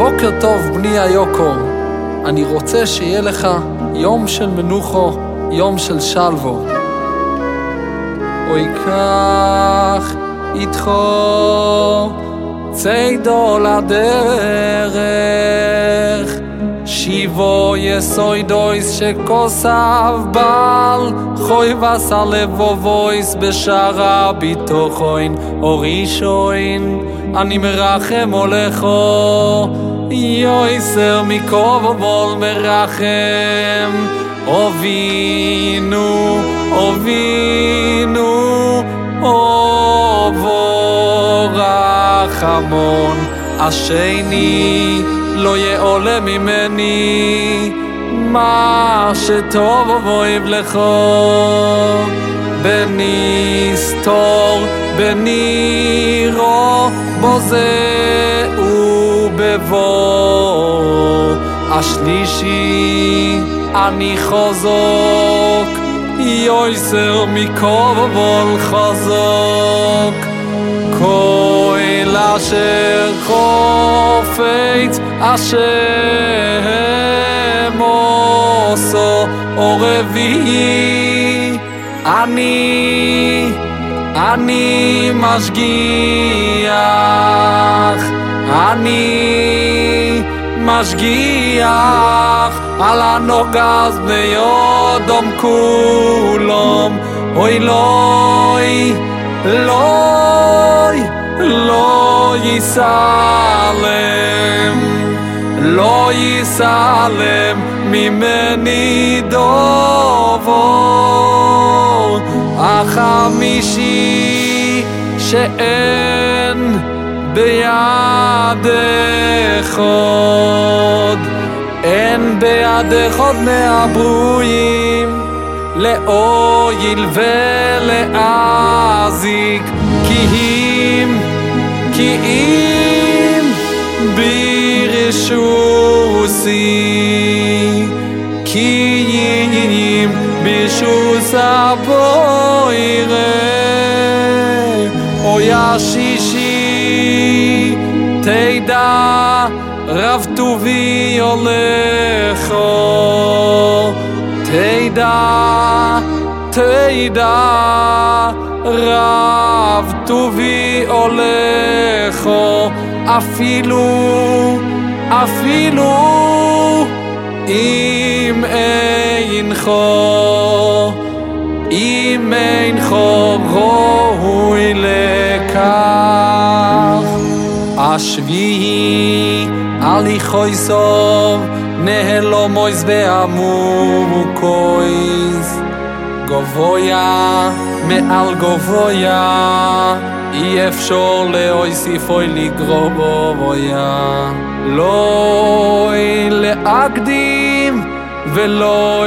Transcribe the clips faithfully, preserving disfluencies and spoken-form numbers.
בוקר טוב בני היקר, אני רוצה שיהיה לך יום של מנוחו, יום של שלוו. אוי כך איתך צידו לדרך, שיבו יסוידויס שכוסף בל, חוי וסר לבובויס בשערה ביטוחוין אורישוין. אני מרחם הולכו יויסר מקובול מרחם, אובינו אובינו אובו רחמון, השני לא יעולה ממני, מה שטוב אוהב לך בנסתור בנירו בוזה ובבוא. השלישי אני חוזק יויסר מקובול חזוק, כל אשר חופץ השם עושו עורבי. אני אני משגיח, אני משגיח על הנוגס בני אדם כולם. אוי לוי לוי לא יסלם, לא יסלם ממני דובור. החמישי שאין בידך עוד, אין בידך עוד מהברואים לאויל ולעזיק, כי אם כי אם ברשוסי, כי אם ברשוס הבוירה. אוי השישי תדע רב טובי הולך, תדע תדע רב טובי הולך, אפילו אפילו אם אינך אם אינך ראוי לכך. השביעי הליכוי סוב נהלו מויס בעמוקויס, גבויה מעל גבויה אי אפשר להוסיף אוי לגרוע בבויה. לא להקדים ולא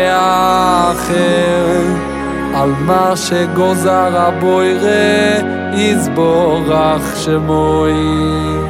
לאחר, על מה שגוזר הבוירה יזבורך שמוי.